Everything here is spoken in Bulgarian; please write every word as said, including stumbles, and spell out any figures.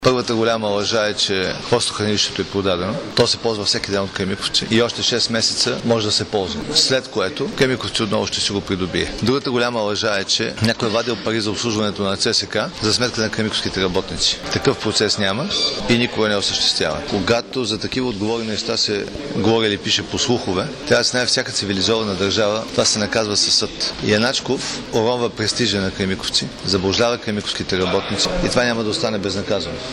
Първата голяма лъжа е, че хвостохранилището е продадено. То се ползва всеки ден от Кремиковци и още шест месеца може да се ползва. След което Кремиковци отново ще си го придобие. Другата голяма лъжа е, че някой е вадил пари за обслужването на ЦСК за сметка на кремиковските работници. Такъв процес няма и никога не осъществява. Когато за такива отговорни неща се говори или пише по слухове, трябва да се знае, всяка цивилизована държава това се наказва със съд. Яначков уронва престижа на Кремиковци, заблуждава кремиковските работници и това няма да остане безнаказано.